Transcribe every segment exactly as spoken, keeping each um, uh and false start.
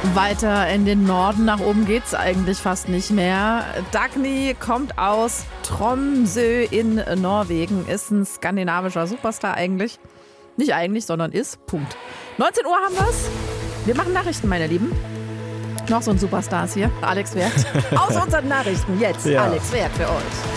Weiter in den Norden, nach oben geht's eigentlich fast nicht mehr. Dagny kommt aus Tromsø in Norwegen, ist ein skandinavischer Superstar eigentlich. Nicht eigentlich, sondern ist. Punkt. neunzehn Uhr haben wir's. Wir machen Nachrichten, meine Lieben. Noch so ein Superstar ist hier, Alex Werth. Aus unseren Nachrichten jetzt, ja. Alex Werth für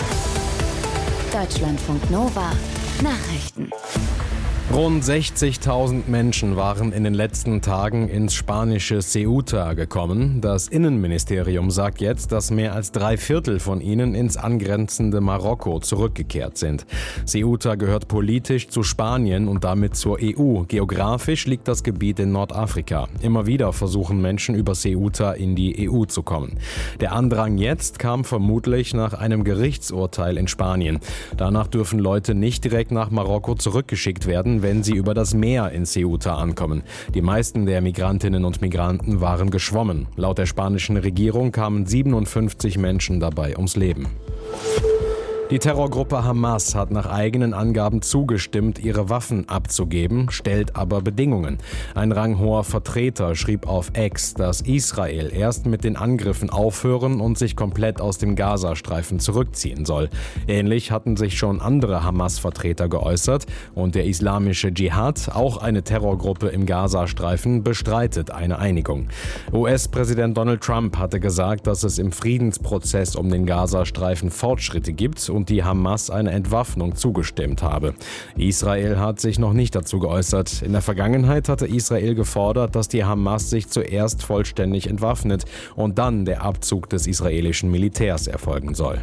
euch. Deutschlandfunk Nova Nachrichten. Rund sechzigtausend Menschen waren in den letzten Tagen ins spanische Ceuta gekommen. Das Innenministerium sagt jetzt, dass mehr als drei Viertel von ihnen ins angrenzende Marokko zurückgekehrt sind. Ceuta gehört politisch zu Spanien und damit zur E U. Geografisch liegt das Gebiet in Nordafrika. Immer wieder versuchen Menschen über Ceuta in die E U zu kommen. Der Andrang jetzt kam vermutlich nach einem Gerichtsurteil in Spanien. Danach dürfen Leute nicht direkt nach Marokko zurückgeschickt werden, wenn sie über das Meer in Ceuta ankommen. Die meisten der Migrantinnen und Migranten waren geschwommen. Laut der spanischen Regierung kamen siebenundfünfzig Menschen dabei ums Leben. Die Terrorgruppe Hamas hat nach eigenen Angaben zugestimmt, ihre Waffen abzugeben, stellt aber Bedingungen. Ein ranghoher Vertreter schrieb auf X, dass Israel erst mit den Angriffen aufhören und sich komplett aus dem Gazastreifen zurückziehen soll. Ähnlich hatten sich schon andere Hamas-Vertreter geäußert und der islamische Dschihad, auch eine Terrorgruppe im Gazastreifen, bestreitet eine Einigung. U S-Präsident Donald Trump hatte gesagt, dass es im Friedensprozess um den Gazastreifen Fortschritte gibt und die Hamas eine Entwaffnung zugestimmt habe. Israel hat sich noch nicht dazu geäußert. In der Vergangenheit hatte Israel gefordert, dass die Hamas sich zuerst vollständig entwaffnet und dann der Abzug des israelischen Militärs erfolgen soll.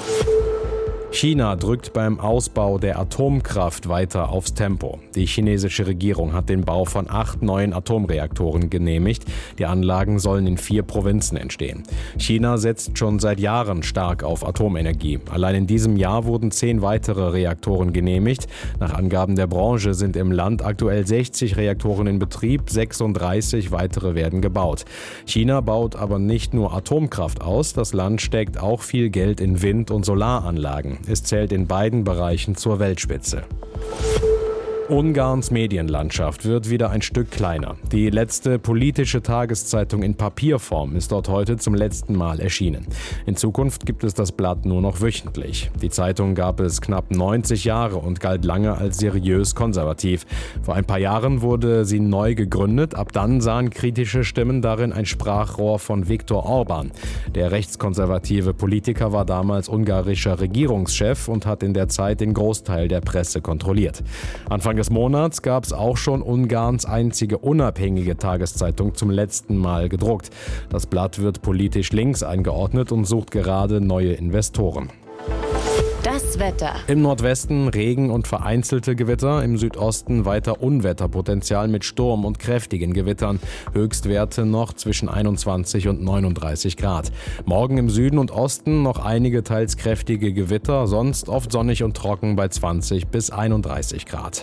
China drückt beim Ausbau der Atomkraft weiter aufs Tempo. Die chinesische Regierung hat den Bau von acht neuen Atomreaktoren genehmigt. Die Anlagen sollen in vier Provinzen entstehen. China setzt schon seit Jahren stark auf Atomenergie. Allein in diesem Jahr wurden zehn weitere Reaktoren genehmigt. Nach Angaben der Branche sind im Land aktuell sechzig Reaktoren in Betrieb, sechsunddreißig weitere werden gebaut. China baut aber nicht nur Atomkraft aus, das Land steckt auch viel Geld in Wind- und Solaranlagen. Es zählt in beiden Bereichen zur Weltspitze. Ungarns Medienlandschaft wird wieder ein Stück kleiner. Die letzte politische Tageszeitung in Papierform ist dort heute zum letzten Mal erschienen. In Zukunft gibt es das Blatt nur noch wöchentlich. Die Zeitung gab es knapp neunzig Jahre und galt lange als seriös konservativ. Vor ein paar Jahren wurde sie neu gegründet. Ab dann sahen kritische Stimmen darin ein Sprachrohr von Viktor Orban. Der rechtskonservative Politiker war damals ungarischer Regierungschef und hat in der Zeit den Großteil der Presse kontrolliert. Anfang des Monats gab es auch schon Ungarns einzige unabhängige Tageszeitung zum letzten Mal gedruckt. Das Blatt wird politisch links eingeordnet und sucht gerade neue Investoren. Das Wetter. Im Nordwesten Regen und vereinzelte Gewitter, im Südosten weiter Unwetterpotenzial mit Sturm und kräftigen Gewittern. Höchstwerte noch zwischen einundzwanzig und neununddreißig Grad. Morgen im Süden und Osten noch einige teils kräftige Gewitter, sonst oft sonnig und trocken bei zwanzig bis einunddreißig Grad.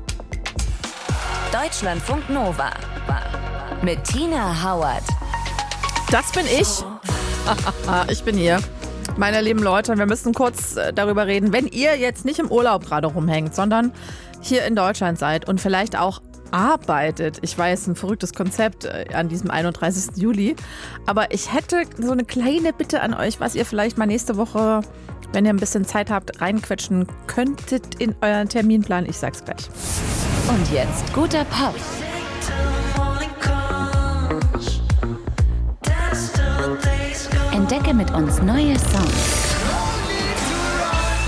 Deutschlandfunk Nova mit Tina Hauert. Das bin ich. Ich bin hier. Meine lieben Leute, wir müssen kurz darüber reden, wenn ihr jetzt nicht im Urlaub gerade rumhängt, sondern hier in Deutschland seid und vielleicht auch arbeitet. Ich weiß, ein verrücktes Konzept an diesem einunddreißigsten Juli. Aber ich hätte so eine kleine Bitte an euch, was ihr vielleicht mal nächste Woche, wenn ihr ein bisschen Zeit habt, reinquetschen könntet in euren Terminplan. Ich sag's gleich. Und jetzt guter Pop. Entdecke mit uns neue Songs.